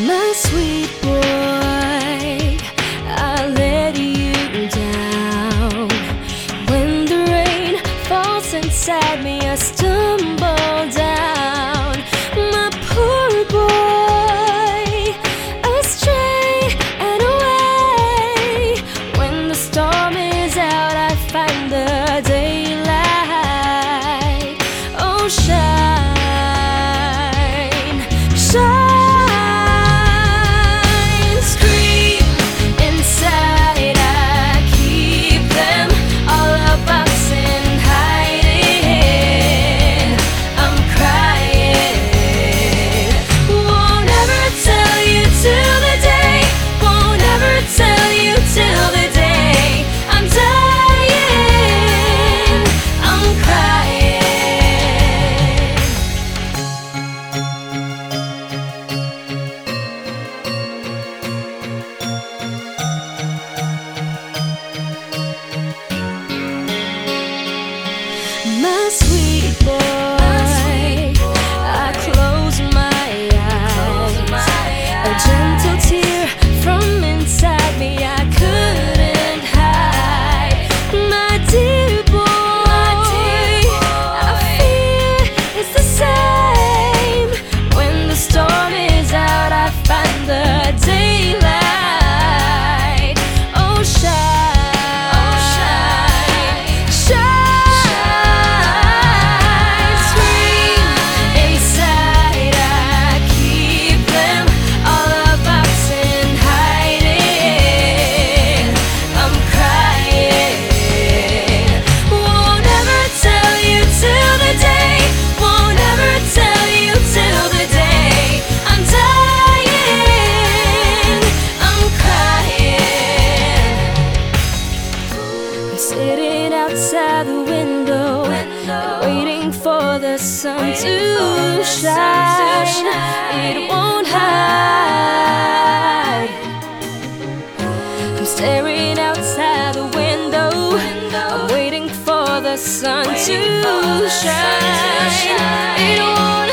My sweet boy, I let you down. When the rain falls inside me, I stumble down. My poor boy, astray and away. When the storm is out, I find the daylight. Oh, shine, shine. My sweet boy, I close my eyes. A gentle tear from inside me I couldn't hide. My dear boy, I fear it's the same. When the storm is out, I find the daylight. Oh, shine, shine. Sitting outside the window, waiting for the sun to shine. It won't hide. I'm staring outside the window, I'm waiting for the sun to shine. It won't